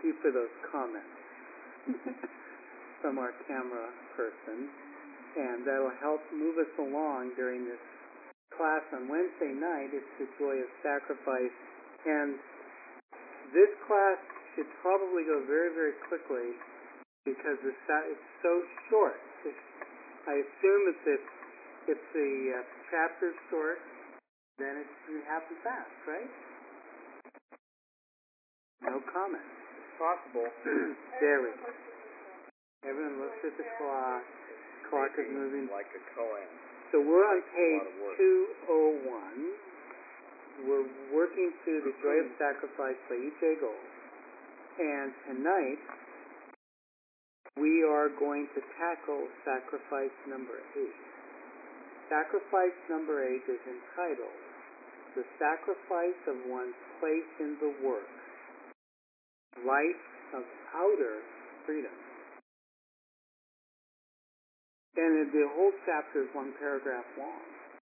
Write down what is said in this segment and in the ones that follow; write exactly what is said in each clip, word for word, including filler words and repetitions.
you for those comments from our camera person, and that'll help move us along during this class on Wednesday night. It's the joy of sacrifice, and this class should probably go very, very quickly because it's, it's so short. It's, I assume if it's, if the uh, chapter's short, then it should happen fast, right? No comment. It's possible. There we go. Everyone looks at the clock. Clock is moving. Like a koan. So we're on page two oh one. We're working through The Joy of Sacrifice by E J Gold. And tonight, we are going to tackle sacrifice number eight. Sacrifice number eight is entitled The Sacrifice of One's Place in the Work, Life of Outer Freedom. And the whole chapter is one paragraph long.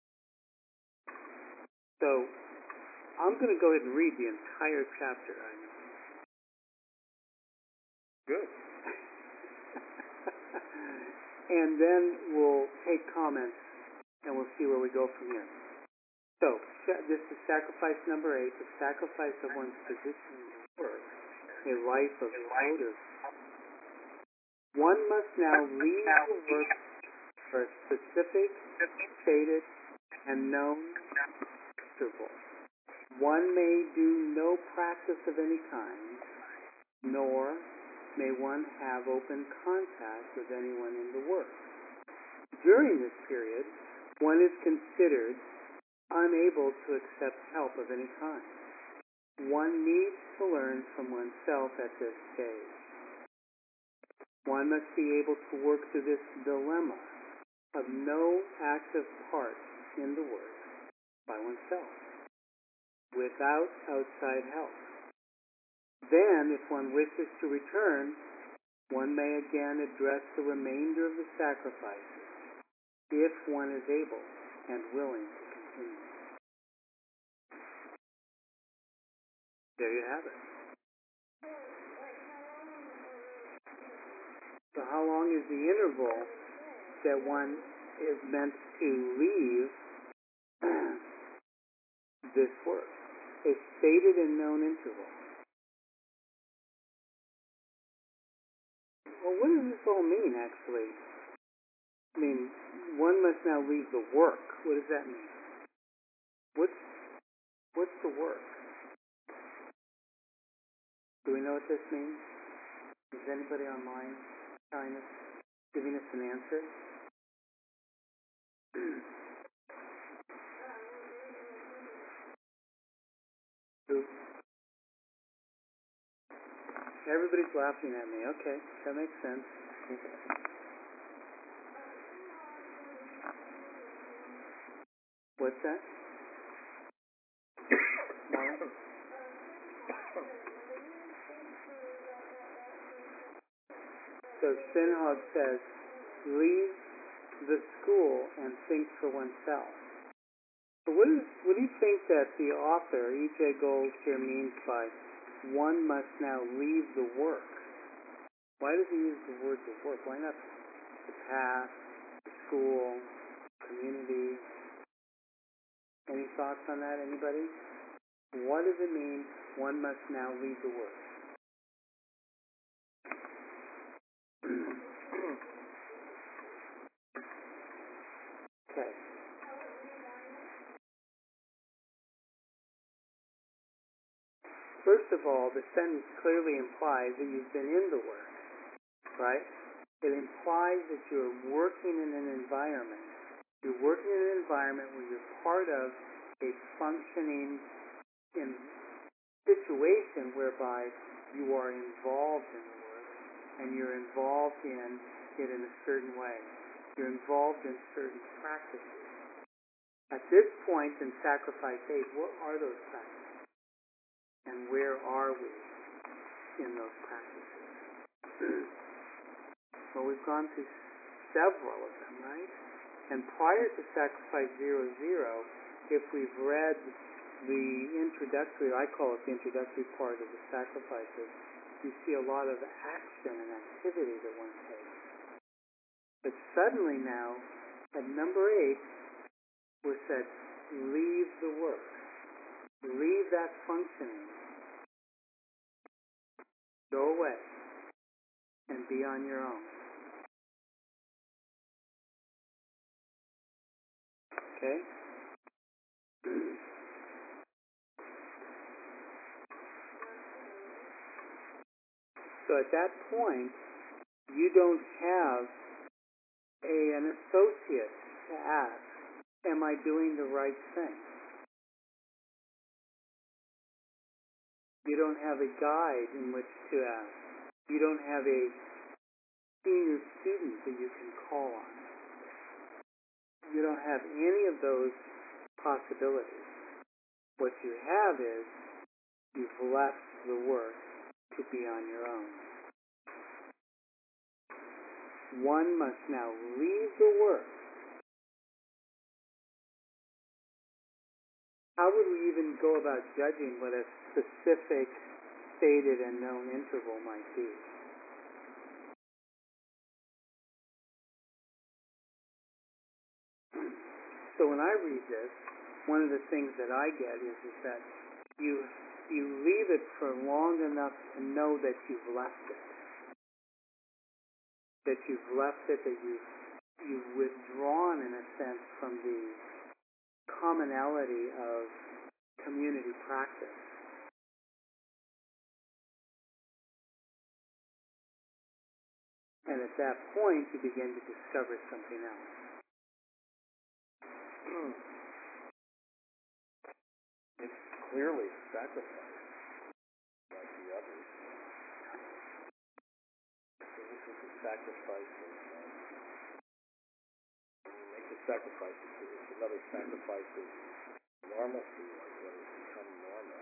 So, I'm going to go ahead and read the entire chapter. I know. Good. And then we'll take comments, and we'll see where we go from here. So, this is sacrifice number eight, the sacrifice of one's position in work, a life of outer. One must now leave the work for a specific, stated, and known interval. One may do no practice of any kind, nor may one have open contact with anyone in the work. During this period, one is considered unable to accept help of any kind. One needs to learn from oneself at this stage. One must be able to work through this dilemma of no active part in the work by oneself, without outside help. Then, if one wishes to return, one may again address the remainder of the sacrifices, if one is able and willing to continue. There you have it. So how long is the interval that one is meant to leave this work? A stated and known interval. Well, what does this all mean, actually? I mean, one must now leave the work. What does that mean? What's, what's the work? Do we know what this means? Is anybody online telling us, giving us an answer? Who? Everybody's laughing at me. Okay, that makes sense. What's that? So Sinhog says, leave the school and think for oneself. So what, is, what do you think that the author, E J Gold, here means by one must now leave the work? Why does he use the word the work? Why not the path, the school, community? Any thoughts on that, anybody? What does it mean, one must now leave the work? Okay. First of all, the sentence clearly implies that you've been in the work, right? It implies that you're working in an environment. You're working in an environment where you're part of a functioning in situation whereby you are involved in the work, and you're involved in it in a certain way. You're involved in certain practices. At this point in Sacrifice eight, what are those practices? And where are we in those practices? Well, we've gone through several of them, right? And prior to Sacrifice zero zero, if we've read the introductory, I call it the introductory part of the sacrifices, you see a lot of action and activity that one takes. But suddenly now, at number eight, we're said, leave the work. Leave that functioning. Go away and be on your own. Okay? So at that point, you don't have a, an associate to ask, am I doing the right thing? You don't have a guide in which to ask. You don't have a senior student that you can call on. You don't have any of those possibilities. What you have is you've left the work to be on your own. One must now leave the work. How would we even go about judging what a specific, stated, and known interval might be? So when I read this, one of the things that I get is, is that you you leave it for long enough to know that you've left it. That you've left it, that you've, you've withdrawn, in a sense, from the commonality of community practice. And at that point, you begin to discover something else. It's clearly a sacrifice, like the others. So this is a sacrifice of, uh, when you make the sacrifice, it's, it's another sacrifice of normalcy, like what has become normal.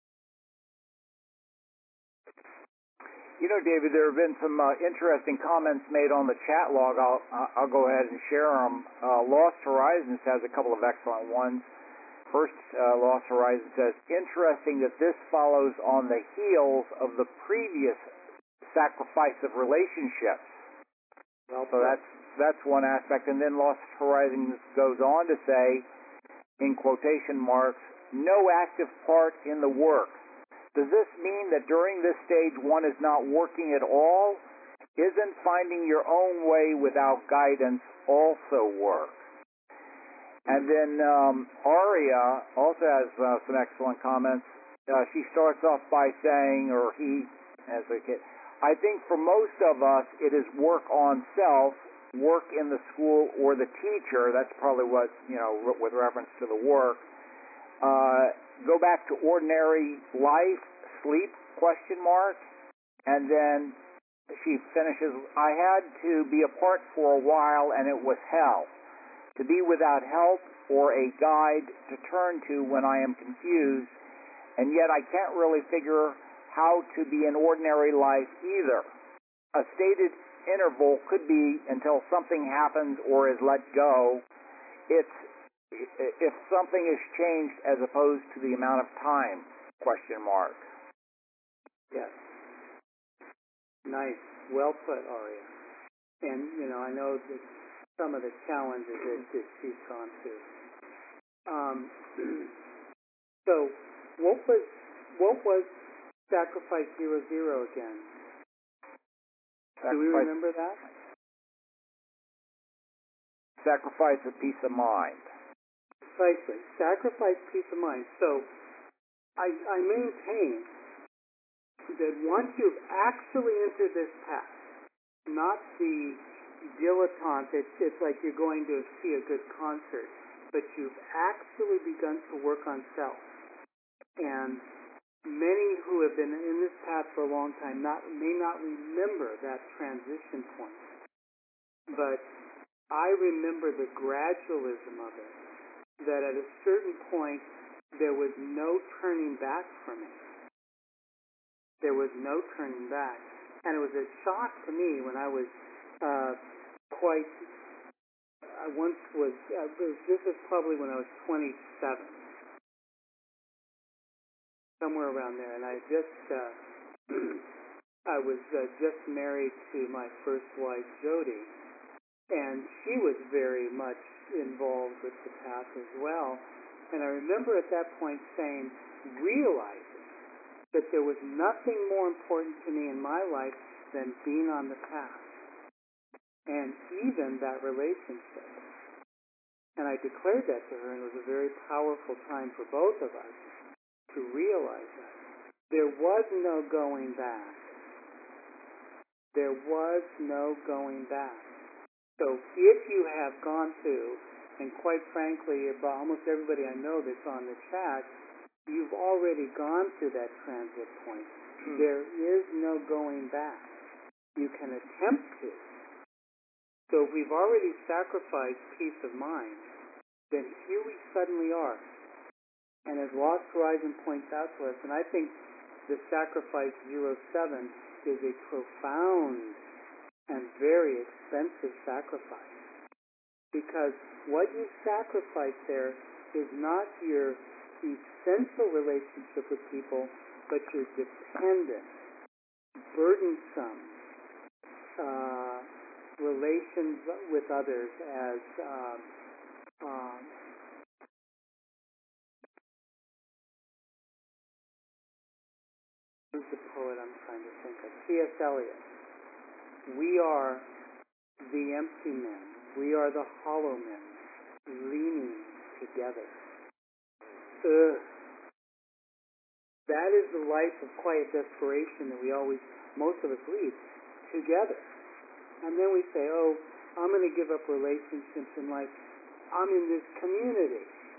You know, David, there have been some uh, interesting comments made on the chat log. I'll, I'll go ahead and share them. Uh, Lost Horizons has a couple of excellent ones. First, uh, Lost Horizons says, interesting that this follows on the heels of the previous sacrifice of relationships. Well, so that's that's one aspect. And then Lost Horizons goes on to say, in quotation marks, no active part in the work. Does this mean that during this stage one is not working at all? Isn't finding your own way without guidance also work? And then um, Aria also has uh, some excellent comments. Uh, she starts off by saying, or he, as a kid, I think for most of us it is work on self, work in the school or the teacher. That's probably what, you know, with reference to the work. Uh, go back to ordinary life, sleep, question mark. And then she finishes, I had to be apart for a while and it was hell. To be without help or a guide to turn to when I am confused, and yet I can't really figure how to be in ordinary life either. A stated interval could be until something happens or is let go. It's if something is changed as opposed to the amount of time, question mark. Yes. Nice. Well put, Aria. And, you know, I know that some of the challenges that, that she's gone through. Um, so, what was what was sacrifice zero zero again? Sacrifice, Do we remember that? Sacrifice of peace of mind. Precisely. Sacrifice peace of mind. So, I, I maintain that once you've actually entered this path, not the dilettante, it's, it's like you're going to see a good concert, but you've actually begun to work on self. And many who have been in this path for a long time not, may not remember that transition point. But I remember the gradualism of it, that at a certain point there was no turning back for me. There was no turning back. And it was a shock to me when I was uh, quite, I once was, uh, this was probably when I was twenty-seven, somewhere around there, and I just, uh, I was uh, just married to my first wife, Jody, and she was very much involved with the path as well. And I remember at that point saying, realizing that there was nothing more important to me in my life than being on the path, and even that relationship. And I declared that to her, and it was a very powerful time for both of us to realize that. There was no going back. There was no going back. So if you have gone to, and quite frankly, about almost everybody I know that's on the chat, you've already gone through that transit point. Hmm. There is no going back. You can attempt to. So if we've already sacrificed peace of mind, then here we suddenly are. And as Lost Horizon points out to us, and I think the sacrifice zero seven is a profound and very expensive sacrifice. Because what you sacrifice there is not your essential relationship with people, but your dependent, burdensome uh, relations with others as um, um, who's the poet I'm trying to think of? C S Eliot. We are the empty men. We are the hollow men, leaning together. Ugh. That is the life of quiet desperation that we always, most of us lead, together. And then we say, oh, I'm going to give up relationships in life. I'm in this community,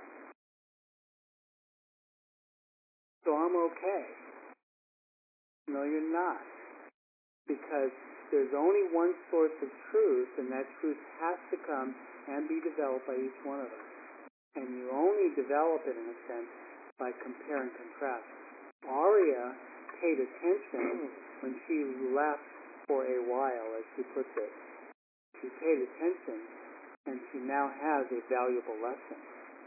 so I'm okay. No, you're not. Because there's only one source of truth, and that truth has to come and be developed by each one of us. And you only develop it, in a sense, by compare and contrast. Arya paid attention when she left for a while, as she puts it. She paid attention, and she now has a valuable lesson.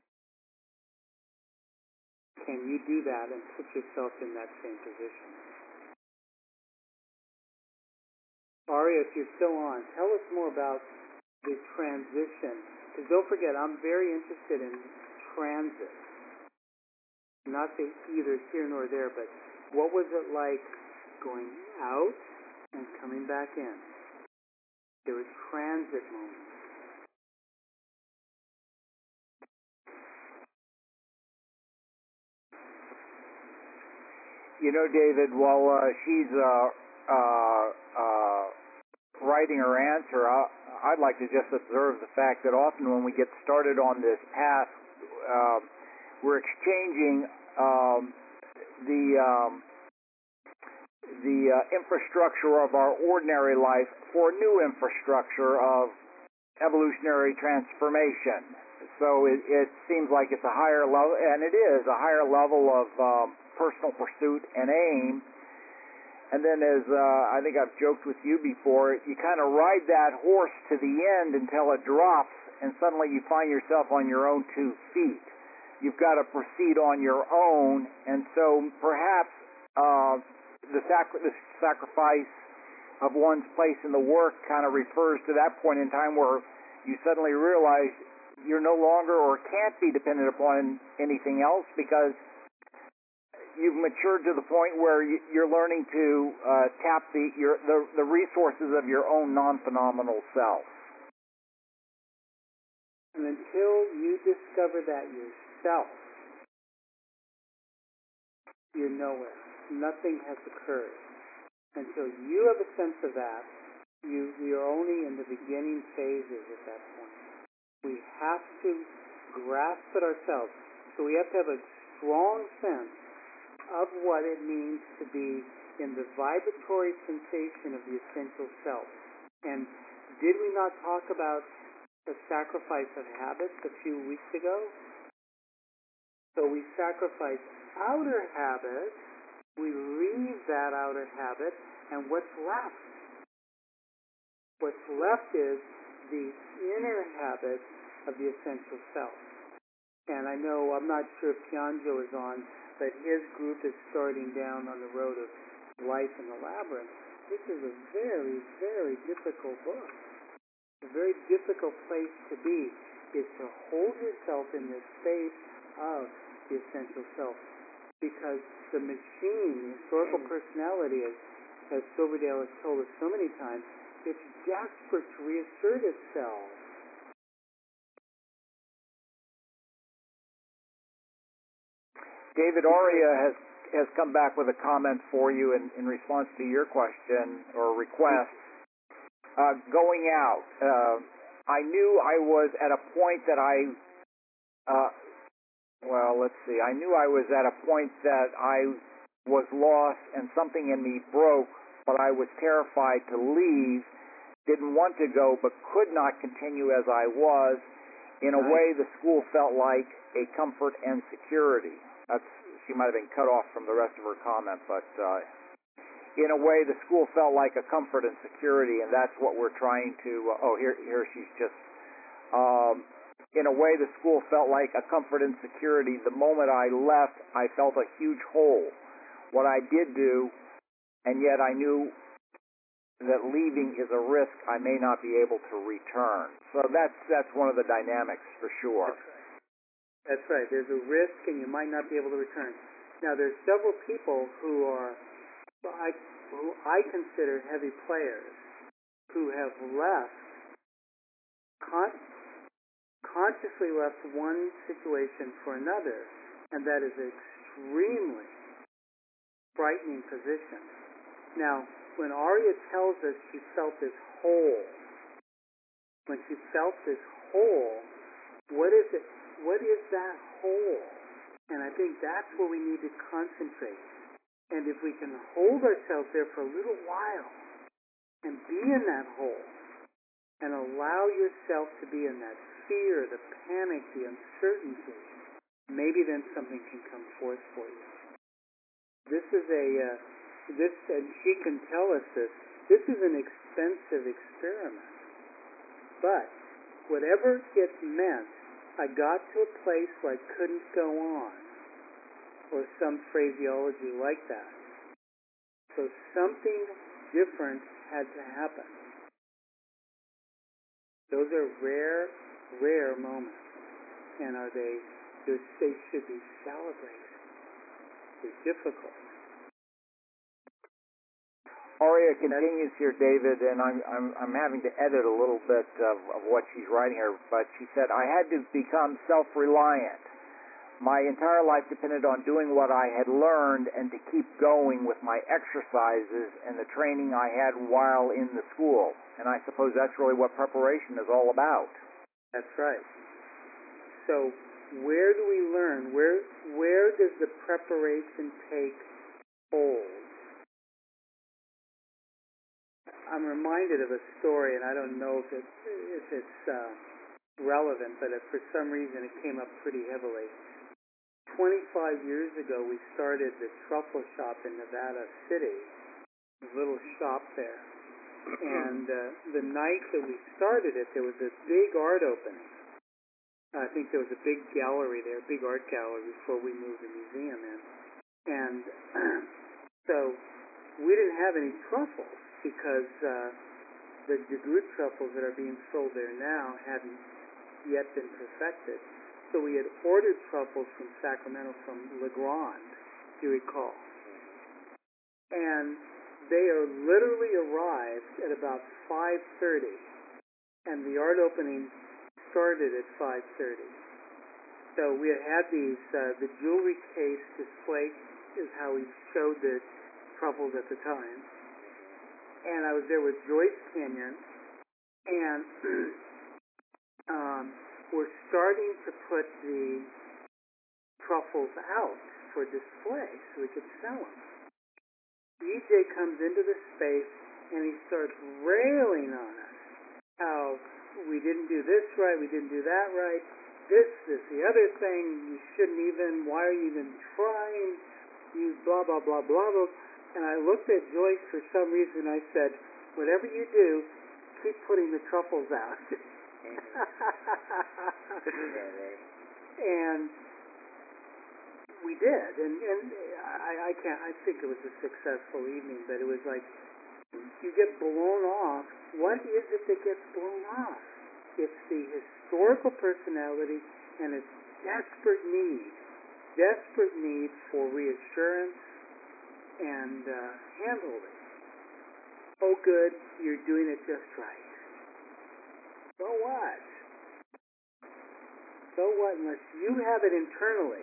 Can you do that and put yourself in that same position? Arya, if you're still on, tell us more about the transition. Because don't forget, I'm very interested in transit. Not the either here nor there, but what was it like going out and coming back in? There were transit moments. You know, David, while uh, she's uh, uh, uh, writing her answer, I, I'd like to just observe the fact that often when we get started on this path, uh, we're exchanging um, the um, the uh, infrastructure of our ordinary life for new infrastructure of evolutionary transformation. So it, it seems like it's a higher level, and it is a higher level of um, personal pursuit and aim. And then, as uh, I think I've joked with you before, you kind of ride that horse to the end until it drops, and suddenly you find yourself on your own two feet. You've got to proceed on your own, and so perhaps uh, the, sacri- the sacrifice of one's place in the work kind of refers to that point in time where you suddenly realize you're no longer or can't be dependent upon anything else because you've matured to the point where you're learning to uh, tap the, your, the the resources of your own non-phenomenal self. And until you discover that yourself, you're nowhere. Nothing has occurred. Until you have a sense of that, you, you're only in the beginning phases at that point. We have to grasp it ourselves. So we have to have a strong sense of what it means to be in the vibratory sensation of the essential self. And did we not talk about the sacrifice of habits a few weeks ago? So we sacrifice outer habits, we leave that outer habit, and what's left? What's left is the inner habit of the essential self. And I know, I'm not sure if Tianjo is on, but his group is starting down on the road of life in the labyrinth. this is a very, very difficult book. A very difficult place to be is to hold yourself in this space of the essential self. Because the machine, the historical personality, as, as Silverdale has told us so many times, it's desperate to reassert itself. David Aria has has come back with a comment for you in, in response to your question or request. Uh, going out, uh, I knew I was at a point that I, uh, well, let's see, I knew I was at a point that I was lost and something in me broke, but I was terrified to leave, didn't want to go, but could not continue as I was. In a way, the school felt like a comfort and security. That's, she might have been cut off from the rest of her comment, but uh, in a way, the school felt like a comfort and security, and that's what we're trying to. Uh, oh, here, here she's just. Um, in a way, the school felt like a comfort and security. The moment I left, I felt a huge hole. What I did do, and yet I knew that leaving is a risk I may not be able to return. So that's that's one of the dynamics for sure. That's right. There's a risk, and you might not be able to return. Now, there's several people who are, well, I, who I consider heavy players, who have left, con- consciously left one situation for another, and that is an extremely frightening position. Now, when Aria tells us she felt this hole, when she felt this hole, what is it? What is that hole? And I think that's where we need to concentrate. And if we can hold ourselves there for a little while and be in that hole and allow yourself to be in that fear, the panic, the uncertainty, maybe then something can come forth for you. This is a, uh, this, and she can tell us this, this is an expensive experiment. But whatever it meant, I got to a place where I couldn't go on, or some phraseology like that. So something different had to happen. Those are rare, rare moments. And are they, they should be celebrated. They're difficult. Aria continues here, David, and I'm, I'm, I'm having to edit a little bit of, of what she's writing here, but she said, I had to become self-reliant. My entire life depended on doing what I had learned and to keep going with my exercises and the training I had while in the school. And I suppose that's really what preparation is all about. That's right. So where do we learn? Where, where does the preparation take hold? I'm reminded of a story, and I don't know if, it, if it's uh, relevant, but if for some reason it came up pretty heavily. twenty-five years ago, we started the truffle shop in Nevada City, a little shop there. And uh, the night that we started it, there was a big art opening. I think there was a big gallery there, a big art gallery before we moved the museum in. And so we didn't have any truffles, because uh, the DeGroot truffles that are being sold there now hadn't yet been perfected. So we had ordered truffles from Sacramento, from Legrand, if you recall. And they are literally arrived at about five thirty, and the art opening started at five thirty. So we had had these, uh, the jewelry case display is how we showed the truffles at the time. And I was there with Joyce Kenyon, and um, we're starting to put the truffles out for display so we could sell them. E J comes into the space, and he starts railing on us how we didn't do this right, we didn't do that right, this, this, the other thing, you shouldn't even, why are you even trying, you blah, blah, blah, blah, blah. And I looked at Joyce for some reason. I said, whatever you do, keep putting the truffles out. And we did. And, and I, I can't, I think it was a successful evening, but it was like you get blown off, what is it that gets blown off? It's the historical personality and its desperate need, desperate need for reassurance and uh, handholding. Oh, good, you're doing it just right. So what? So what? Unless you have it internally,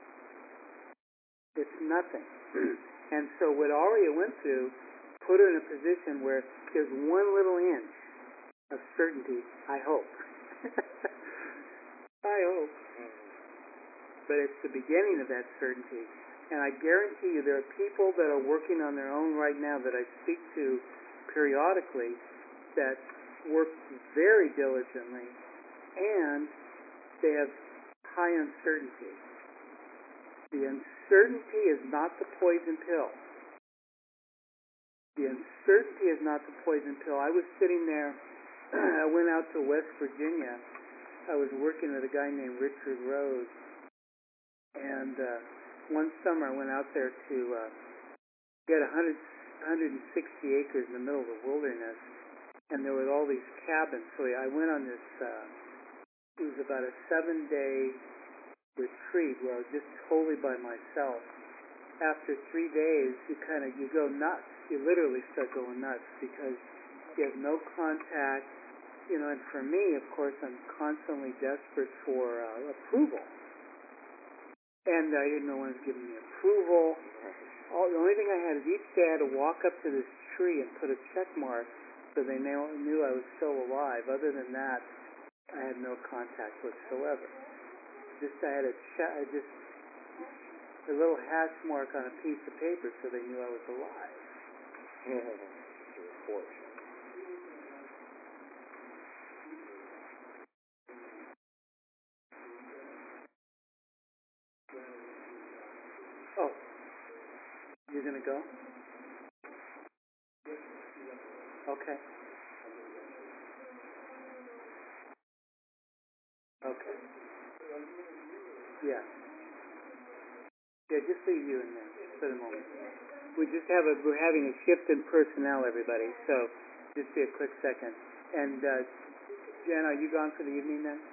it's nothing. And so what Aria went through put her in a position where there's one little inch of certainty, I hope. I hope. But it's the beginning of that certainty. And I guarantee you there are people that are working on their own right now that I speak to periodically that work very diligently, and they have high uncertainty. The uncertainty is not the poison pill. The uncertainty is not the poison pill. I was sitting there, I went out to West Virginia. I was working with a guy named Richard Rose, and uh, one summer I went out there to uh, get one hundred, one hundred sixty acres in the middle of the wilderness, and there were all these cabins. So I went on this, uh, it was about a seven-day retreat where I was just totally by myself. After three days, you kind of, you go nuts. You literally start going nuts because you have no contact. You know, and for me, of course, I'm constantly desperate for uh, approval. And I didn't know when it was giving me approval. All, the only thing I had is each day I had to walk up to this tree and put a check mark so they knew, knew I was still alive. Other than that, I had no contact whatsoever. Just I had a che- I just a little hash mark on a piece of paper so they knew I was alive. Report. Oh, you're gonna go? Okay. Okay. Yeah. Yeah, just leave you in there for the moment. We just have a, we're having a shift in personnel, everybody, so just be a quick second. And, uh, Jen, are you gone for the evening then?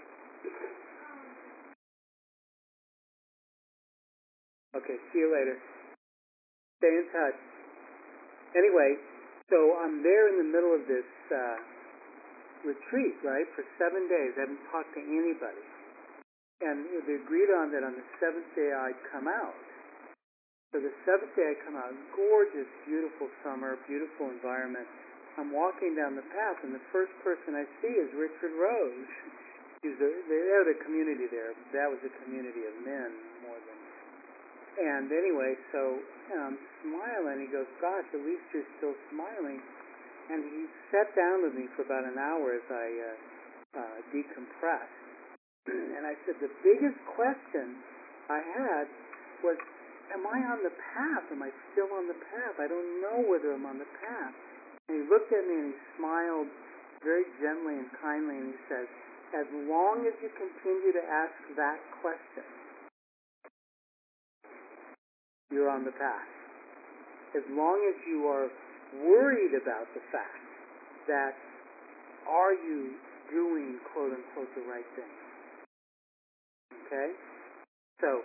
Okay, see you later. Stay in touch. Anyway, so I'm there in the middle of this, uh, retreat, right, for seven days. I haven't talked to anybody. And they agreed on that on the seventh day I'd come out. So the seventh day I come out, gorgeous, beautiful summer, beautiful environment. I'm walking down the path, and the first person I see is Richard Rose. He's a, they're the community there. That was a community of men more than. And anyway, so I'm smiling. He goes, "Gosh, at least you're still smiling." And he sat down with me for about an hour as I uh, uh, decompressed. And I said, the biggest question I had was, am I on the path? Am I still on the path? I don't know whether I'm on the path. And he looked at me and he smiled very gently and kindly, and he says, as long as you continue to ask that question, you're on the path. As long as you are worried about the fact that, are you doing, quote unquote, the right thing? Okay? So,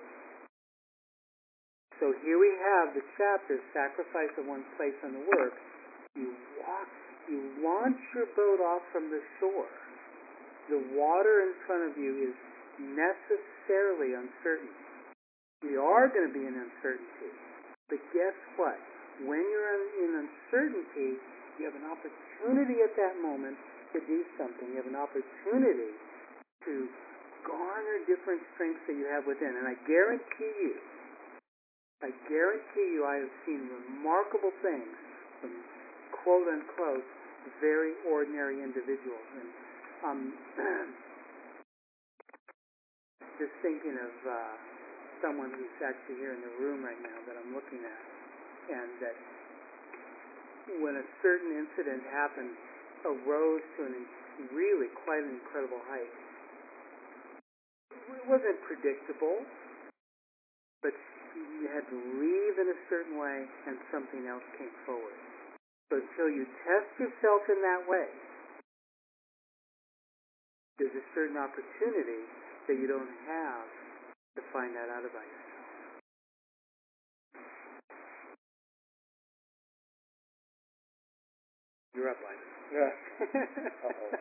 so here we have the chapter, sacrifice of one's place on the work. You walk, you launch your boat off from the shore. The water in front of you is necessarily uncertain. We are going to be in uncertainty. But guess what? When you're in, in uncertainty, you have an opportunity at that moment to do something. You have an opportunity to garner different strengths that you have within. And I guarantee you, I guarantee you I have seen remarkable things from quote-unquote very ordinary individuals. And um, just thinking of uh, someone who's actually here in the room right now that I'm looking at, and that when a certain incident happened, arose to an really quite an incredible height. It wasn't predictable, but you had to leave in a certain way and something else came forward. So until you test yourself in that way, there's a certain opportunity that you don't have to find that out about yourself. You're up, Linus. Yeah. Uh-oh.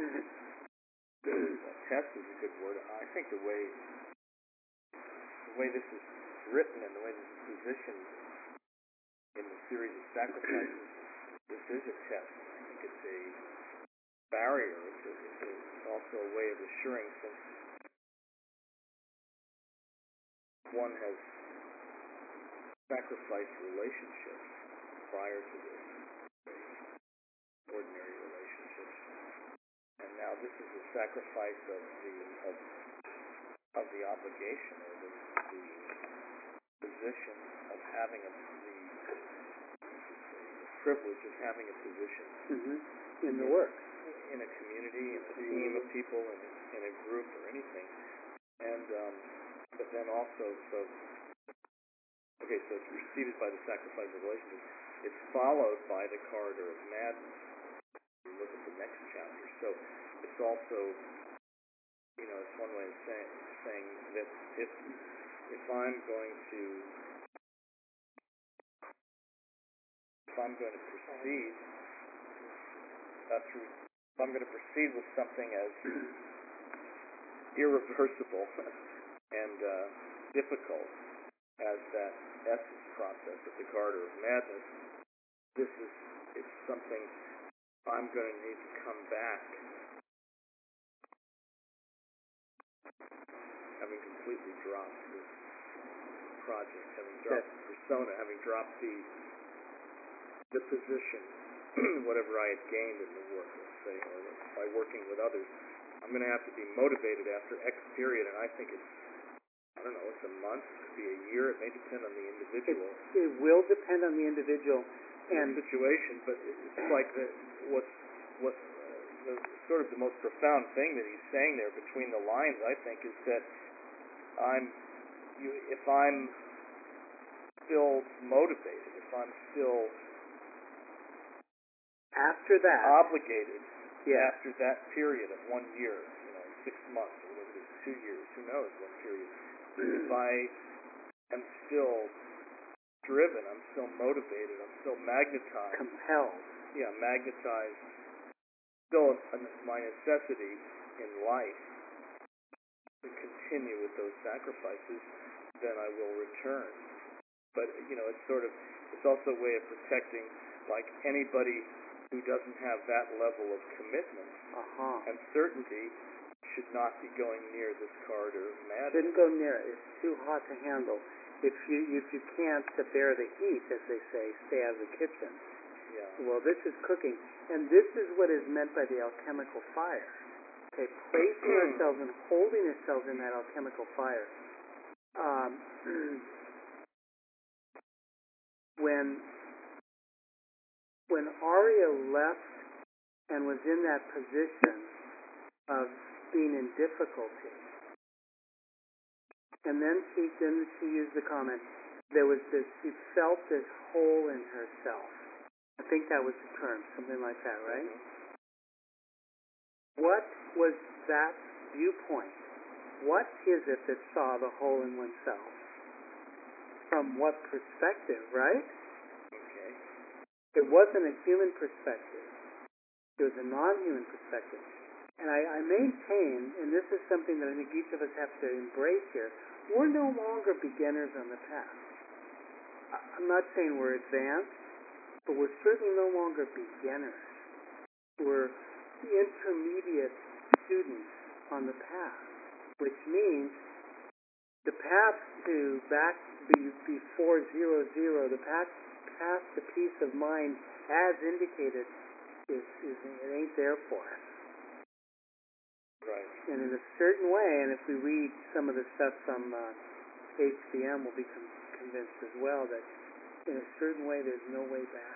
Test is a good word. I think the way the way this is written and the way this is positioned in the series of sacrifices, this is a test. I think it's a barrier. It's, a, it's also a way of assuring, since one has sacrificed relationships prior to this, ordinary relationships, and now this is a sacrifice of the of, of the obligation, or the, the position of having a the, the privilege of having a position Mm-hmm. In the work. in a community, in a team of people, in a, in a group, or anything. And um, but then also, so okay, so it's preceded by the sacrifice of relationships. It's followed by the corridor of madness. You look at the next chapter. So it's also, you know, it's one way of saying saying that if if I'm going to if I'm going to proceed uh, through if I'm going to proceed with something as irreversible and uh, difficult as that essence process of the corridor of madness, this is it's something I'm going to need to come back, having completely dropped this project, having dropped the persona, having dropped the the position, whatever I had gained in the work, let's say, or by working with others. I'm going to have to be motivated after X period, and I think it's, I don't know, it's a month, it could be a year, it may depend on the individual. It, it will depend on the individual and the situation, but it's like the, what's, what, uh, the, sort of the most profound thing that he's saying there between the lines, I think, is that I'm, you, if I'm still motivated, if I'm still after that obligated, yeah. after that period of one year, you know, six months, or whatever it is, two years, who knows what period, if I am still driven, I'm still motivated, I'm still magnetized, compelled, yeah, magnetized, still a, my necessity in life to continue with those sacrifices, then I will return. But, you know, it's sort of, it's also a way of protecting, like anybody who doesn't have that level of commitment uh-huh. and certainty should not be going near this corridor of madness. Shouldn't go near it. It's too hot to handle. If you if you can't bear the heat, as they say, stay out of the kitchen. Yeah. Well, this is cooking, and this is what is meant by the alchemical fire. Okay, placing ourselves and holding ourselves in that alchemical fire. Um, when when Arya left and was in that position of being in difficulty, and then she then she used the comment, there was this, she felt this hole in herself. I think that was the term, something like that, right? Mm-hmm. What was that viewpoint? What is it that saw the hole in oneself? From what perspective, right? Okay. It wasn't a human perspective. It was a non-human perspective. And I, I maintain, and this is something that I think each of us have to embrace here, we're no longer beginners on the path. I'm not saying we're advanced, but we're certainly no longer beginners. We're intermediate students on the path, which means the path to back be, before zero zero, the path past the peace of mind, as indicated, is, is it ain't there for us. Right. And in a certain way, and if we read some of the stuff from uh, H B M, we'll be con- convinced as well that in a certain way, there's no way back.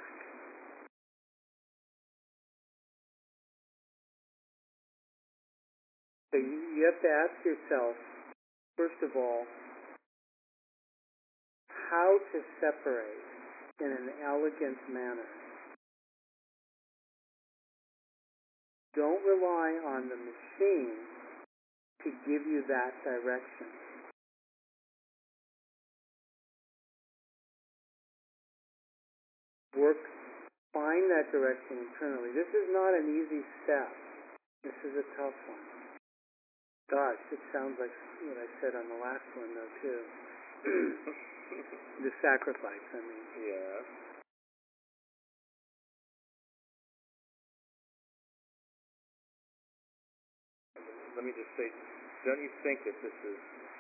So you, you have to ask yourself, first of all, how to separate in an elegant manner Don't rely on the machine to give you that direction. Work, find that direction internally. This is not an easy step. This is a tough one. Gosh, it sounds like what I said on the last one, though, too. The sacrifice, I mean. Yeah. Let me just say, don't you think that this is,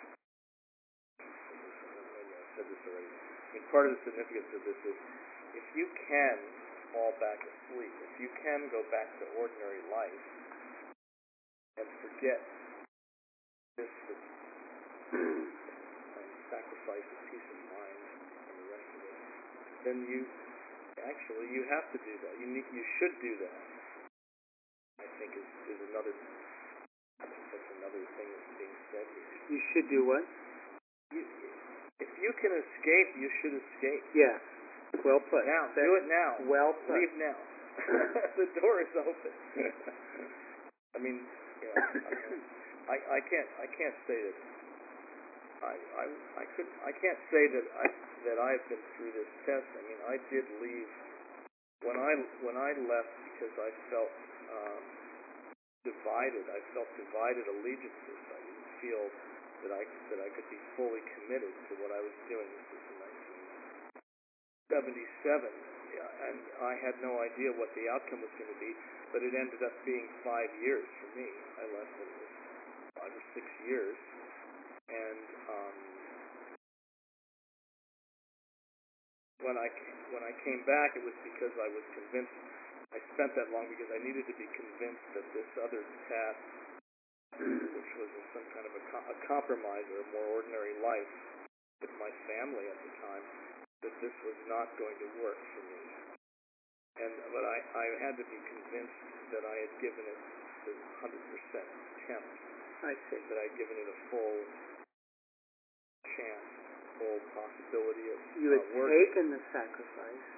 maybe I said this already, I mean, part of the significance of this is, if you can fall back asleep, if you can go back to ordinary life and forget this and sacrifice of peace of mind and the rest of it, then you, actually, you have to do that. You need, you should do that, I think is, is another That's another thing that's being said here. You should do what? You, if you can escape, you should escape. Yes. Well put. Now, that, do it now. Well put. Leave now. The door is open. I mean, you know, I, I can't, I can't say that. I, I, I could, I can't say that I, that I've been through this test. I mean, I did leave when I, when I left because I felt. Um, divided. I felt divided allegiances. I didn't feel that I that I could be fully committed to what I was doing. This was in nineteen seventy-seven, yeah, and I had no idea what the outcome was going to be, but it ended up being five years for me. I left when it was five or six years, and um, when I when I came back, it was because I was convinced. I spent that long because I needed to be convinced that this other path, which was some kind of a, co- a compromise or a more ordinary life with my family at the time, that this was not going to work for me. And but I, I had to be convinced that I had given it the one hundred percent attempt. I see. That I had given it a full chance, full possibility of You had uh, working. taken the sacrifice.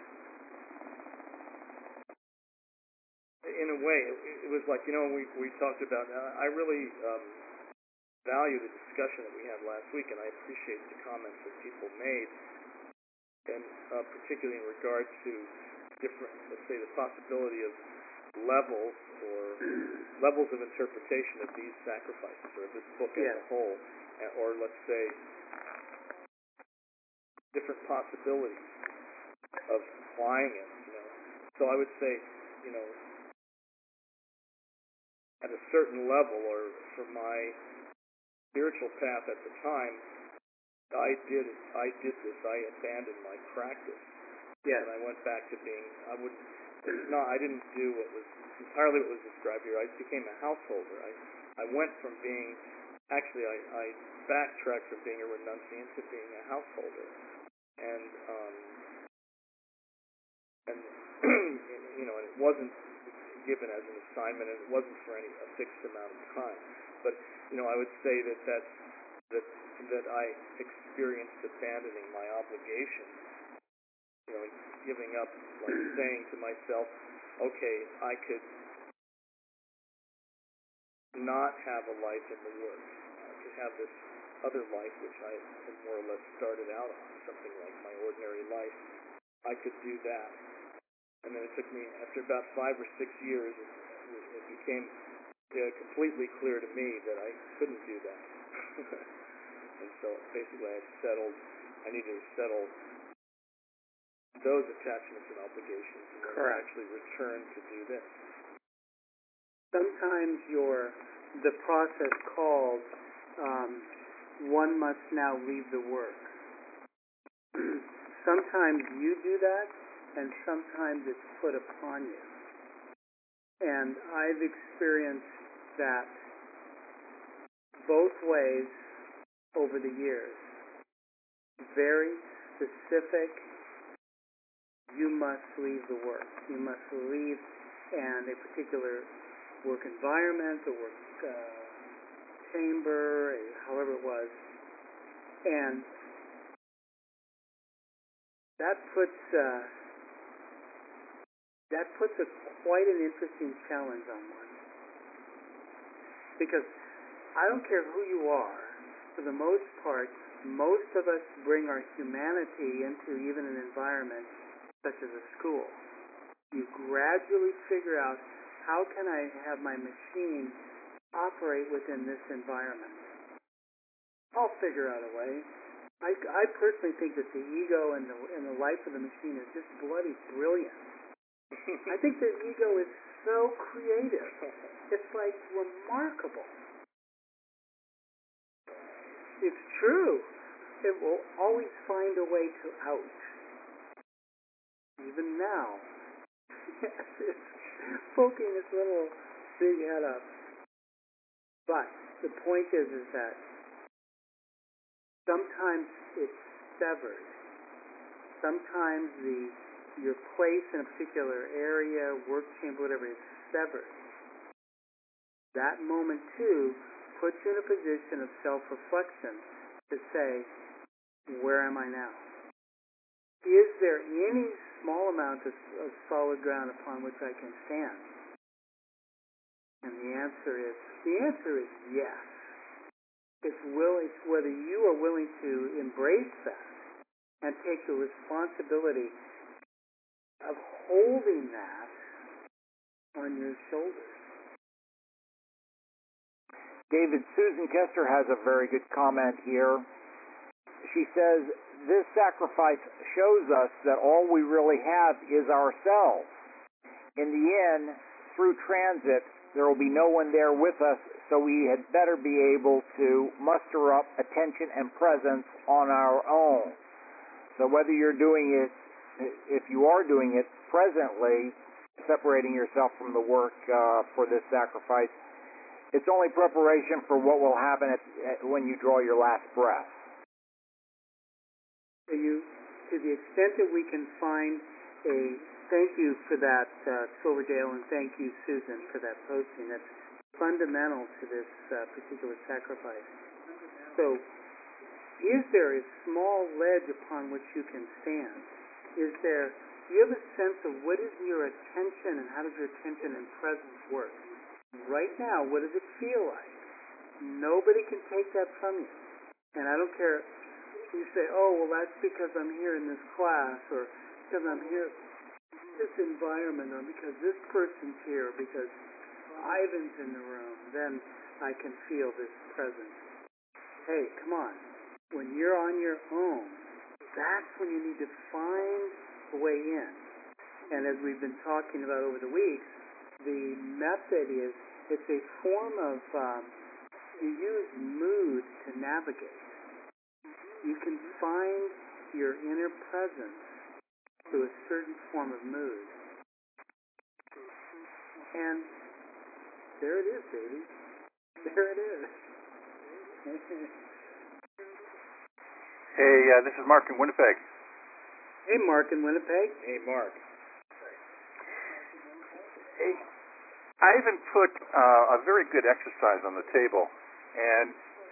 In a way, it, it was like, you know, we we talked about, uh, I really um, value the discussion that we had last week, and I appreciate the comments that people made, and uh, particularly in regard to different, let's say, the possibility of levels or levels of interpretation of these sacrifices, or of this book as Yeah. a whole, or let's say, different possibilities of applying it, you know. So I would say, you know, at a certain level, or for my spiritual path at the time, I did I did this. I abandoned my practice, Yes. and I went back to being. I would. It's not. I didn't do what was entirely what was described here. I became a householder. I I went from being. Actually, I, I backtracked from being a renunciant to being a householder, and um, and you know, and it wasn't given as an assignment, and it wasn't for any a fixed amount of time. But you know, I would say that that's, that that I experienced abandoning my obligation. You know, giving up, like saying to myself, okay, I could not have a life in the works. I could have this other life, which I had more or less started out on, something like my ordinary life. I could do that. And then it took me, after about five or six years, it, it became uh, completely clear to me that I couldn't do that. And so basically I settled, I needed to settle those attachments and obligations, and then Correct. actually return to do this. Sometimes your the process called um, one must now leave the work. Sometimes you do that, and sometimes it's put upon you. And I've experienced that both ways over the years. Very specific, you must leave the work. You must leave and a particular work environment, a work uh, chamber, a, however it was. And that puts uh, that puts a quite an interesting challenge on one. Because I don't care who you are, for the most part, most of us bring our humanity into even an environment such as a school. You gradually figure out, how can I have my machine operate within this environment? I'll figure out a way. I, I personally think that the ego and the, and the life of the machine is just bloody brilliant. I think the ego is so creative. It's like remarkable. It's true. It will always find a way to out. Even now. Yes, it's poking its little big head up. But the point is, is that sometimes it's severed. Sometimes the your place in a particular area, work chamber, whatever, is severed. That moment, too, puts you in a position of self-reflection to say, where am I now? Is there any small amount of, of solid ground upon which I can stand? And the answer is, the answer is yes. It's, will, it's whether you are willing to embrace that and take the responsibility of holding that on your shoulders. David, Susan Kester has a very good comment here. She says, this sacrifice shows us that all we really have is ourselves. In the end, through transit, there will be no one there with us, so we had better be able to muster up attention and presence on our own. So whether you're doing it, if you are doing it presently, separating yourself from the work uh, for this sacrifice, it's only preparation for what will happen at, at, when you draw your last breath. So you, to the extent that we can find a, thank you for that, uh, Silverdale, and thank you, Susan, for that posting. That's fundamental to this uh, particular sacrifice. So, is there a small ledge upon which you can stand? Is there, do you have a sense of what is your attention and how does your attention and presence work? Right now, what does it feel like? Nobody can take that from you. And I don't care, you say, oh, well, that's because I'm here in this class, or because I'm here in this environment, or because this person's here, because Ivan's in the room, then I can feel this presence. Hey, come on. When you're on your own, that's when you need to find a way in. And as we've been talking about over the weeks, the method is, it's a form of, um, you use mood to navigate. You can find your inner presence through a certain form of mood. And there it is, baby. There it is. Hey, uh, this is Mark in Winnipeg. Hey, Mark in Winnipeg. Hey, Mark. Hey, I even put uh, a very good exercise on the table, and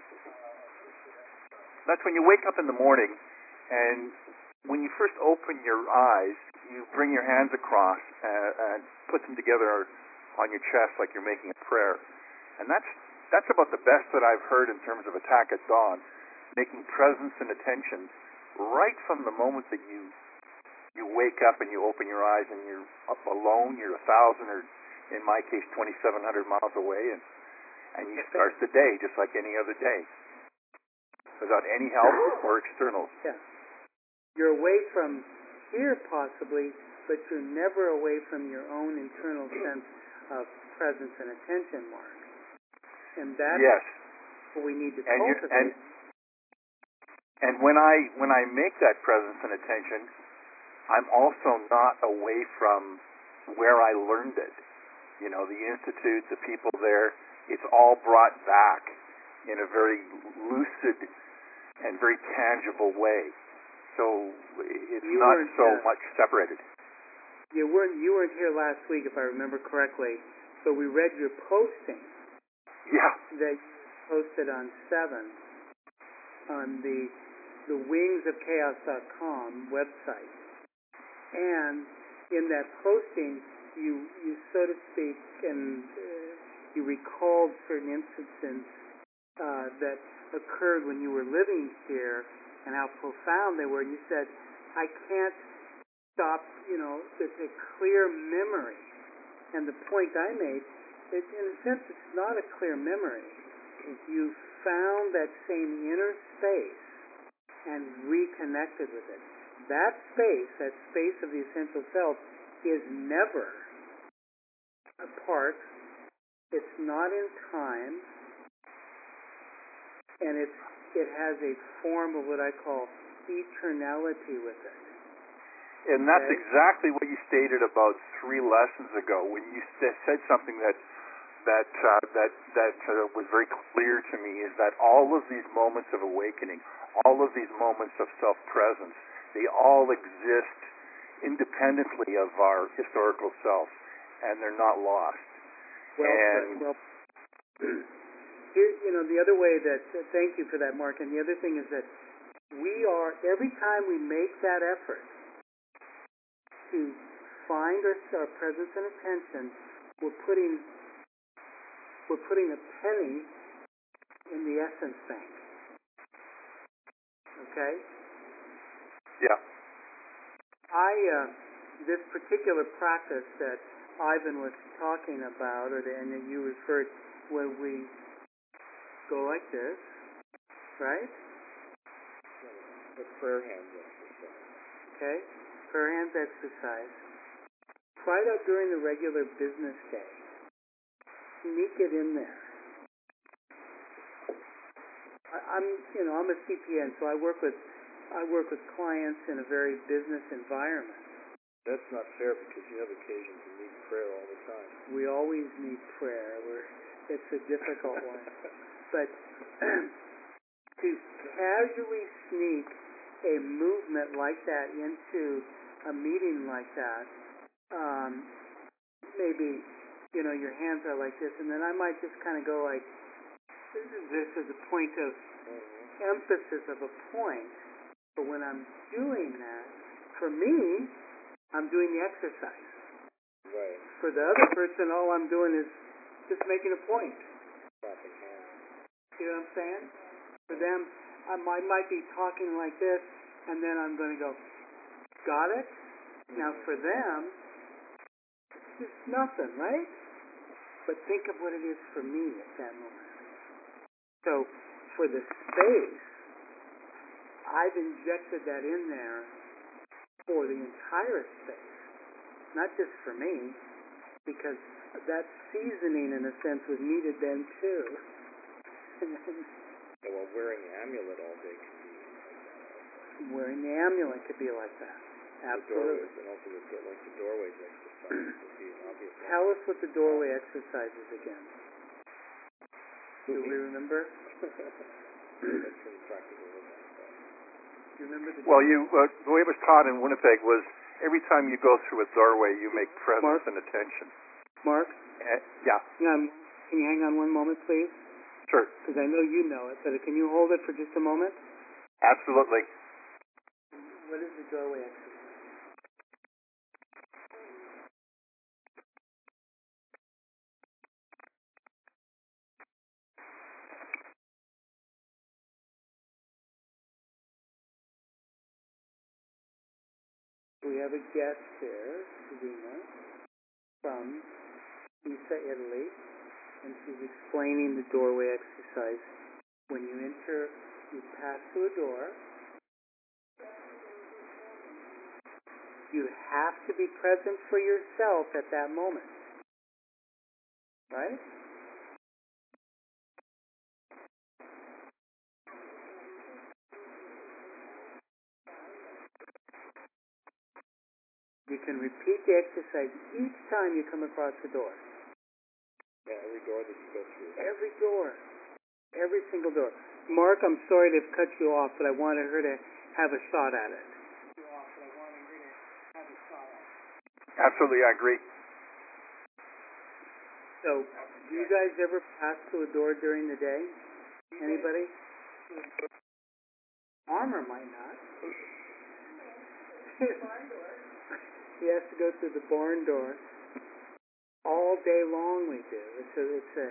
that's when you wake up in the morning, and when you first open your eyes, you bring your hands across and, and put them together on your chest like you're making a prayer. And that's that's about the best that I've heard in terms of attack at dawn, making presence and attention right from the moment that you you wake up and you open your eyes and you're up alone, you're a thousand or in my case twenty-seven hundred miles away, and and you start the day just like any other day without any help or externals. Yeah. You're away from here possibly, but you're never away from your own internal sense of presence and attention, Mark. And that's yes. what we need to and cultivate. And, and when I when I make that presence and attention, I'm also not away from where I learned it. You know, the institute, the people there, it's all brought back in a very lucid and very tangible way. So it's you not so uh, much separated. You weren't you weren't here last week, if I remember correctly. So we read your posting. Yeah. That you posted on seven on the the wings of chaos dot com website, and in that posting, you you so to speak, and uh, you recalled certain instances uh, that occurred when you were living here and how profound they were. And you said, I can't stop, you know, it's a clear memory. And the point I made is, in a sense, it's not a clear memory. You found that same inner space and reconnected with it. That space, that space of the essential self, is never apart. It's not in time, and it's it has a form of what I call eternality with it. And that's Okay? exactly what you stated about three lessons ago when you said something that that uh, that that uh, was very clear to me, is that all of these moments of awakening, all of these moments of self-presence, they all exist independently of our historical self, and they're not lost. Well, and well, here, you know, the other way that, uh, thank you for that, Mark, and the other thing is that we are, every time we make that effort to find our, our presence and attention, we're putting, we're putting a penny in the essence bank. Okay? yeah. I, uh, this particular practice that Ivan was talking about, or the, and that you referred, where we go like this, right? The prayer hands exercise. Okay? Prayer hands exercise. Try it out during the regular business day. Sneak it in there. I, I'm, you know, I'm a C P N, so I work with, I work with clients in a very business environment. That's not fair because you have occasions to need prayer all the time. We always need prayer. We're, it's a difficult one. But to casually sneak a movement like that into a meeting like that, um, maybe, you know, your hands are like this, and then I might just kind of go like, this is a point of Mm-hmm. emphasis of a point. But when I'm doing that, for me, I'm doing the exercise. Right. For the other person, all I'm doing is just making a point. Clapping hands. You know what I'm saying? For them, I might, might be talking like this, and then I'm going to go, got it? Now for them, it's just nothing, right? But think of what it is for me at that moment. So for the space, I've injected that in there for the entire space, not just for me, because that seasoning, in a sense, was needed then too. Yeah, well, wearing an amulet all day can be like that. Wearing the amulet could be like that. Absolutely. The doorways, and also the, door- like the doorways exercise would be an obvious one. Tell us what the doorway exercise is again. Do we remember? That's from practical living. Do you remember the Well, you uh, the way it was taught in Winnipeg was every time you go through a doorway, you make presence Mark? and attention. Mark? Uh, yeah, Hang on. Can you hang on one moment, please? sure, Because I know you know it, but can you hold it for just a moment? absolutely. What is the doorway exercise? We have a guest here, Zena, from Pisa, Italy, and she's explaining the doorway exercise. When you enter, you pass through a door. You have to be present for yourself at that moment. Right? You can repeat the exercise each time you come across the door. Yeah, every door that you go through. Every door. Every single door. Mark, I'm sorry to cut you off, but I wanted her to have a shot at it. Absolutely, I agree. So, do you guys ever pass through a door during the day? Anybody? Armor might not. He has to go through the barn door all all day long we do. It's a, it's a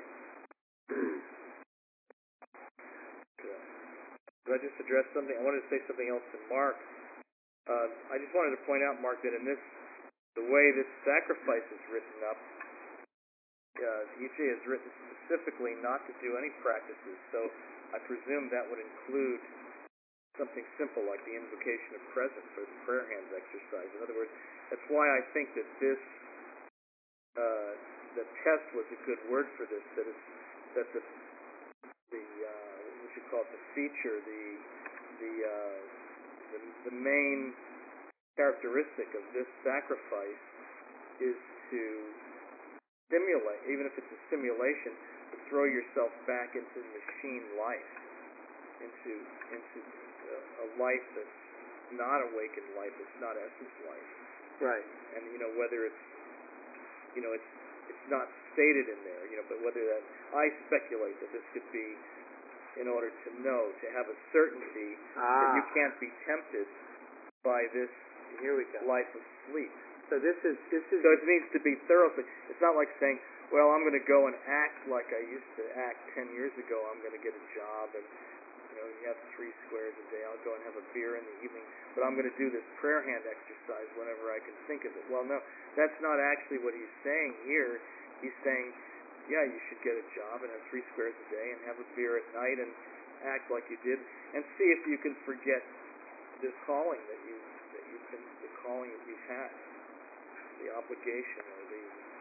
Did I just address something? I wanted to say something else to Mark. Uh, I just wanted to point out, Mark, that in this, the way this sacrifice is written up, uh, E J is written specifically not to do any practices. So I presume that would include something simple like the invocation of presence or the prayer hands exercise. In other words, that's why I think that this, uh, the test was a good word for this. That it's that the the uh, what you call it, the feature, the the uh, the, the main characteristic of this sacrifice is to simulate, even if it's a simulation, to throw yourself back into machine life, into into a life that's not awakened life, it's not essence life. right. And you know, whether it's, you know, it's it's not stated in there, you know, but whether that, I speculate that this could be in order to know, to have a certainty that Ah, you can't be tempted by this here we go. life of sleep. So this is this is So it needs to be thoroughly. It's not like saying, well, I'm going to go and act like I used to act ten years ago. I'm going to get a job and, you know, you have three squares a day. I'll go and have a beer in the evening, but I'm going to do this prayer hand exercise whenever I can think of it. Well, no, that's not actually what he's saying here. He's saying, yeah, you should get a job and have three squares a day and have a beer at night and act like you did, and see if you can forget this calling that you that you've been, the calling that you've had, the obligation or the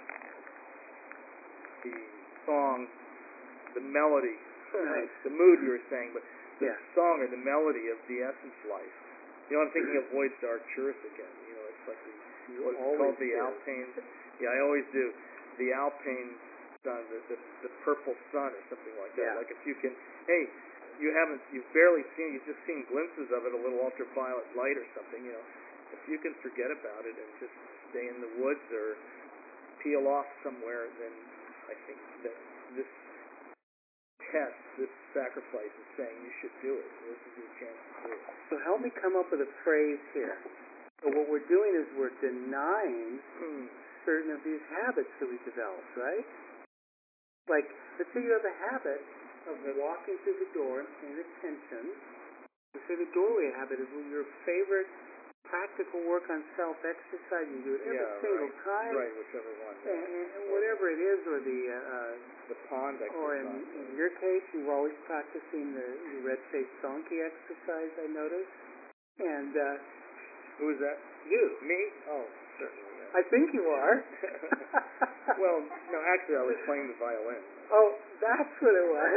the song, the melody, Right. the mood you were saying, but the Yeah. song or the melody of the essence life. You know, I'm thinking of Voice to Arcturus again. You know, it's like the, You what's always called the do. Alpine. Yeah, I always do. The Alpine sun, the, the, the purple sun or something like that. Yeah. Like if you can, hey, you haven't, you've barely seen, you've just seen glimpses of it, a little ultraviolet light or something, you know. If you can forget about it and just stay in the woods or peel off somewhere, then I think that this test, this sacrifice is saying you should do it. This is your chance to do it. So help me come up with a phrase here. So what we're doing is we're denying Hmm. certain of these habits that we developed, right? Like, let's say you have a habit of walking through the door and paying attention. Let's say the doorway habit is your favorite practical work on self exercise. You do it every Yeah, single right. time. Right, whichever one. And, and, and whatever it is, or the, uh, The pond exercise. or in, in your case, you're always practicing the, the red-faced donkey exercise, I noticed. And, uh, Who is that? you. Me? Oh, certainly. Yeah. I think you are. Well, no, actually, I was playing the violin. Oh, that's what it was.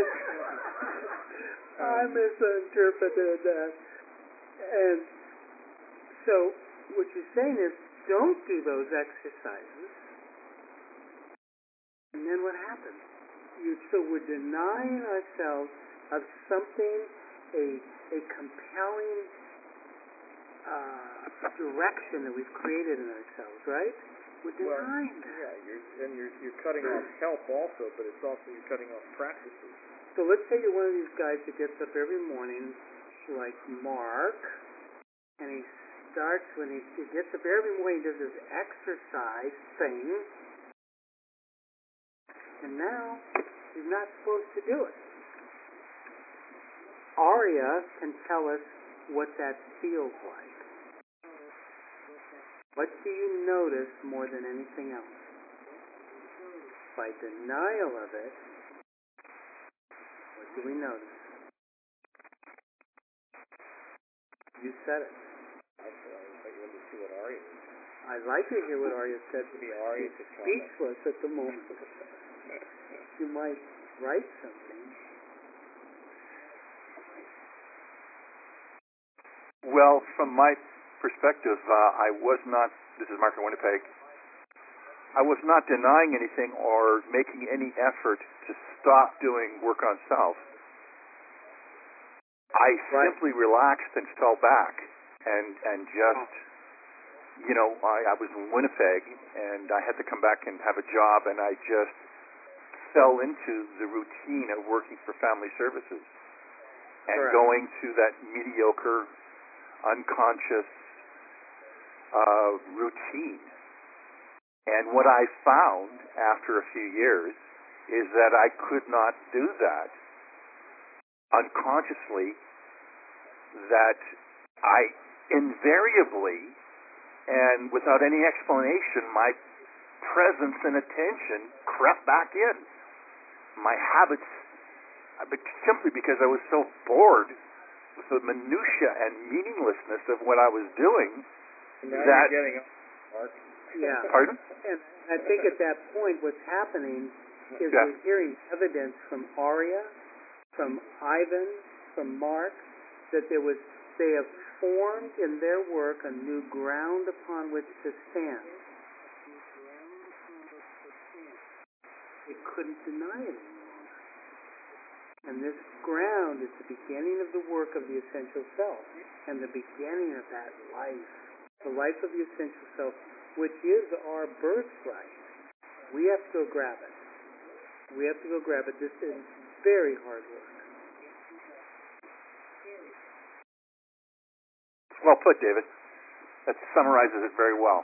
I Um, misinterpreted that. And so, what you're saying is, don't do those exercises. And then what happens? You, so we're denying ourselves of something, a a compelling uh, direction that we've created in ourselves, right? We're Well, denying that. yeah, you're, and you're you're cutting off help also, but it's also you're cutting off practices. So let's say you're one of these guys that gets up every morning, like Mark, and he starts when he, he gets up every morning, he does this exercise thing, and now he's not supposed to do it. Arya can tell us what that feels like. What do you notice more than anything else? By denial of it, what do we notice? You said it. I thought you wanted to see what Ari is. I'd like to hear what Arya said. Maybe Ari She's could comment. speechless at the moment. You might write something. Well, from my perspective, uh, I was not, this is Mark in Winnipeg, I was not denying anything or making any effort to stop doing work on self. I Right. simply relaxed and fell back and, and just, you know, I, I was in Winnipeg and I had to come back and have a job, and I just fell into the routine of working for family services and Correct. going to that mediocre, unconscious uh, routine. And what I found after a few years is that I could not do that unconsciously, that I invariably and without any explanation, my presence and attention crept back in. My habits, simply because I was so bored with the minutia and meaninglessness of what I was doing, And now that... you're getting up, Mark. Yeah. Pardon? And I think at that point what's happening is Yeah. we're hearing evidence from Arya, from Ivan, from Mark, that there was, they have formed in their work a new ground upon which to stand. They couldn't deny it anymore. And this ground is the beginning of the work of the essential self, and the beginning of that life, the life of the essential self, which is our birthright. We have to go grab it. We have to go grab it. This is very hard work. Well put, David. That summarizes it very well.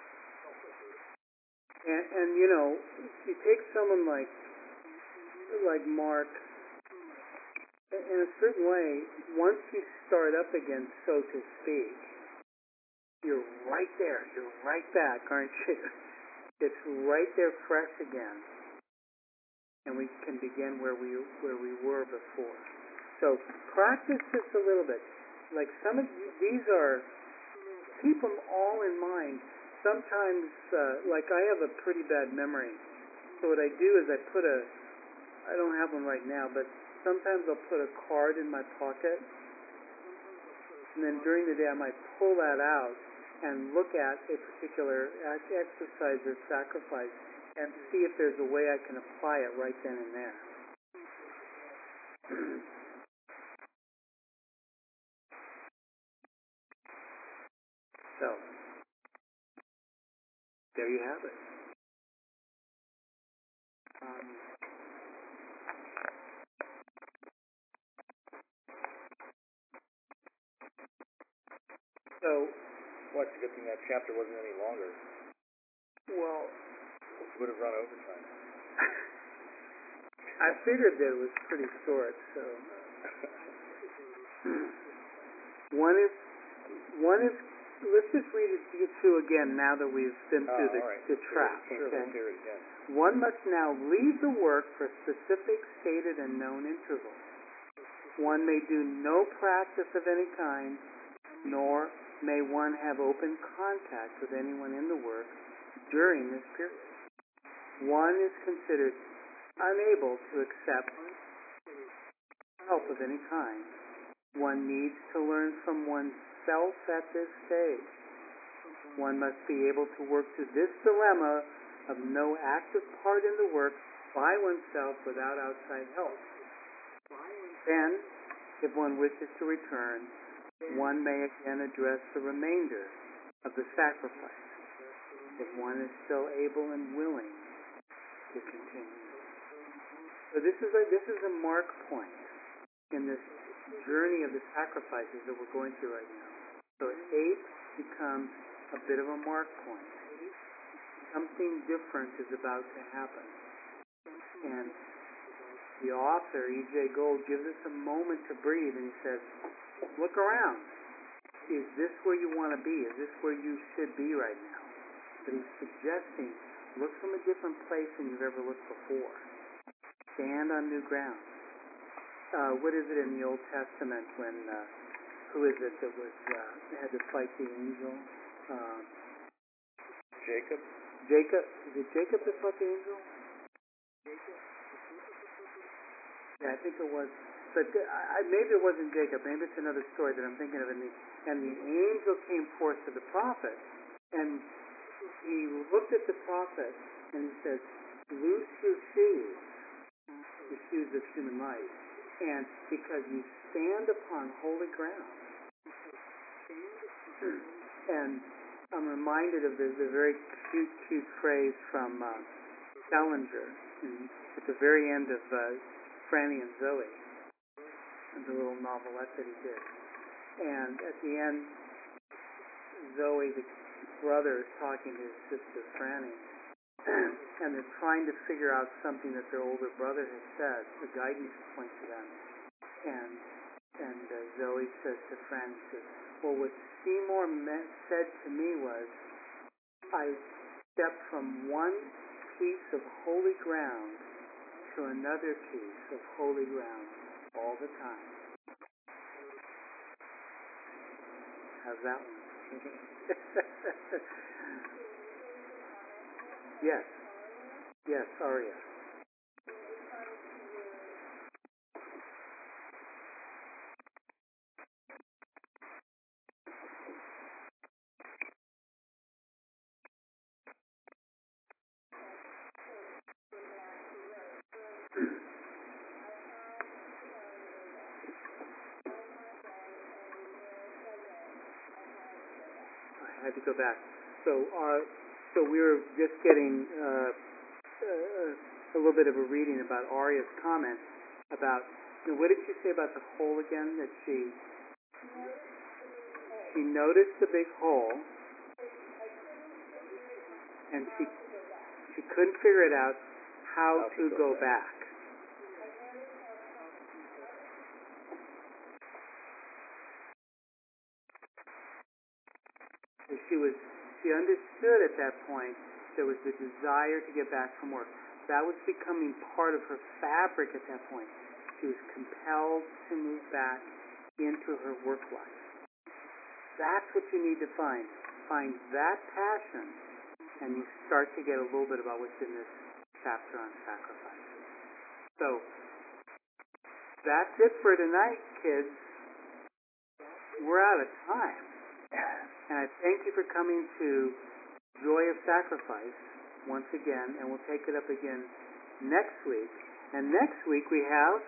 And, and you know, you take someone like like Mark, in a certain way, once you start up again, so to speak, you're right there. You're right back, aren't you? It's right there fresh again. And we can begin where we where we were before. So practice this a little bit. Like some of these are, keep them all in mind. Sometimes, uh, like I have a pretty bad memory. So what I do is I put a, I don't have one right now, but sometimes I'll put a card in my pocket. And then during the day I might pull that out and look at a particular exercise or sacrifice and see if there's a way I can apply it right then and there. So, there you have it. Um, so, Well, it's a good thing that chapter wasn't any longer. well, It would have run overtime. I figured that it was pretty short, so. One is, one is, let's just read it to you two again now that we've been through the, Oh, all right. the trap, Sure, okay? let's hear it again. One must now leave the work for specific, stated, and known intervals. One may do no practice of any kind, nor may one have open contact with anyone in the work during this period. One is considered unable to accept help of any kind. One needs to learn from oneself at this stage. One must be able to work through this dilemma of no active part in the work by oneself without outside help. Then, if one wishes to return, one may again address the remainder of the sacrifice, if one is still able and willing to continue. So this is a, this is a mark point in this journey of the sacrifices that we're going through right now. So eight becomes a bit of a mark point. Something different is about to happen. And the author, E J Gold, gives us a moment to breathe, and he says, look around. Is this where you want to be? Is this where you should be right now? But he's suggesting, look from a different place than you've ever looked before. Stand on new ground. Uh, what is it in the Old Testament when, uh, who is it that was, uh, had to fight the angel? Um, Jacob? Jacob, is it Jacob that fought the angel? Yeah, I think it was. But uh, I, maybe it wasn't Jacob. Maybe it's another story that I'm thinking of. And the, and the angel came forth to the prophet, and he looked at the prophet, and he said, loose your shoes, the shoes of human life. And because you stand upon holy ground. And I'm reminded of the, the very cute, cute phrase from uh, Salinger in, at the very end of uh, Franny and Zoe, the little novelette that he did. And at the end, Zoe, the brother, is talking to his sister Franny, and they're trying to figure out something that their older brother has said, the guidance point to them. And and uh, Zoe says to Francis, well, what Seymour meant, said to me was, I stepped from one piece of holy ground to another piece of holy ground all the time. How's that one? Yes. Yes, Arya. I had to go back. So, uh, so we were just getting uh, uh, a little bit of a reading about Arya's comment about, you know, what did she say about the hole again? That she she noticed the big hole, and she she couldn't figure it out how, how to, to go, go back. back. She was, she understood at that point there was the desire to get back from work. That was becoming part of her fabric at that point. She was compelled to move back into her work life. That's what you need to find. Find that passion, and you start to get a little bit about what's in this chapter on sacrifice. So, that's it for tonight, kids. We're out of time. And I thank you for coming to Joy of Sacrifice once again, and we'll take it up again next week. And next week we have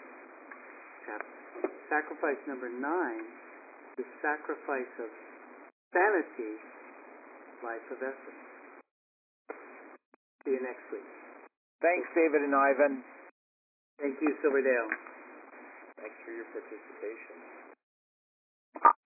sacrifice number nine, the sacrifice of sanity, life of essence. See you next week. Thanks, David and Ivan. Thank you, Silverdale. Thanks for your participation.